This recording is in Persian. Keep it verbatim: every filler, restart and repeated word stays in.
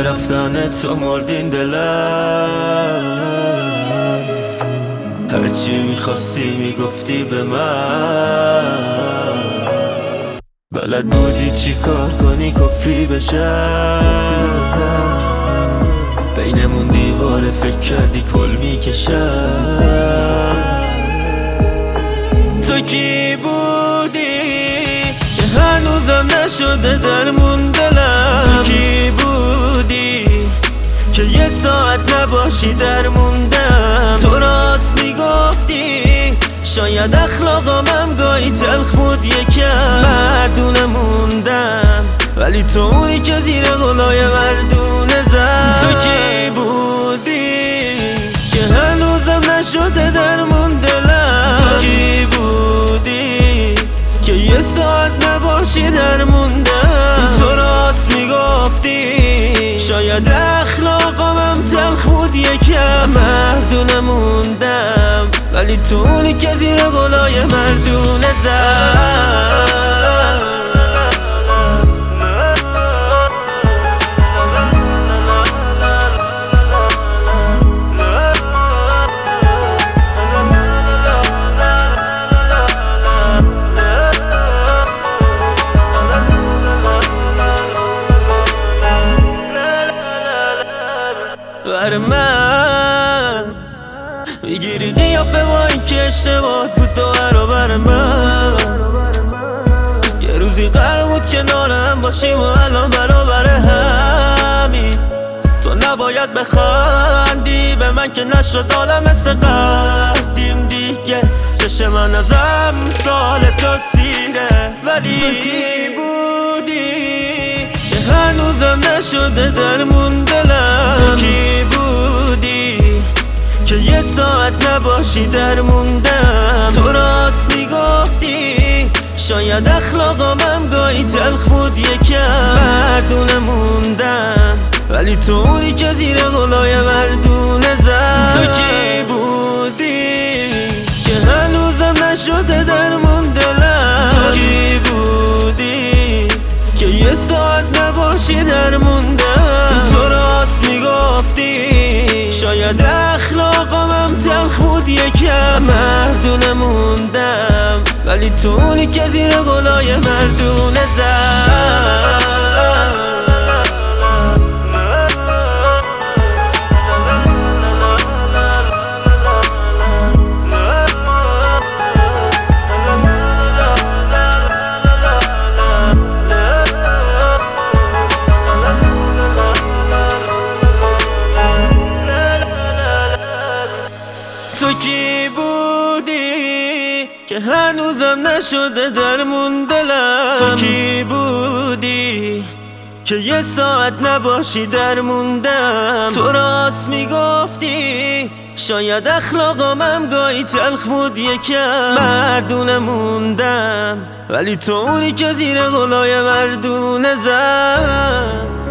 رفتن تو مردین دلم، هرچی میخواستی میگفتی به من، بلد بودی چی کار کنی کفری بشم، بینمون دیواره فکر کردی پل میکشم. تو کی بودی که هنوزم نشده درمون دلم؟ تو کی بودی که یه ساعت نباشی درموندم؟ تو راست میگفتی شاید اخلاقامم گاهی تلخ بود یکم، مردونه موندم ولی تو اونی که زیر غلای مردونه زد. تو کی بودی که هنوزم نشده درمون دلم؟ تو کی بودی که یه ساعت نباشی درموندم؟ تو راست میگفتی شاید اخلاقامم تلخ بود یکم، مردونه موندم ولی تو اونی که زیر غلای مردونه زد. بر من میگیری قیافه با این که اشتباه بود دو بر من، یه روزی قرار بود کنارم باشیم و الان برابر همین. تو نباید بخندی به من که نشد حالا مثل قدیم دیگه، چشم من از امثال تو سیره، ولی بودی که هنوزم نشده درمون دلم. تو کی بودی که یه ساعت نباشی درموندم؟ تو راست میگفتی شاید اخلاقامم گاهی تلخ بود یکم، مردونه موندم ولی تو اونی که زیر غلای مردونه زد. تو کی بودی که هنوزم نشده درمون دلم؟ تو کی بودی که یه ساعت نباشی درموندم؟ تو راست میگفتی شاید اخلاقامم تلخ بود یکم، مردونه موندم ولی تو اونی که زیر غلای مردونه زد. تو کی بودی که هنوزم نشده درمون دلم؟ تو کی بودی که یه ساعت نباشی درموندم؟ تو راست میگفتی شاید اخلاقامم گاهی تلخ بود یکم، مردونه موندم ولی تو اونی که زیر غلای مردونه زد.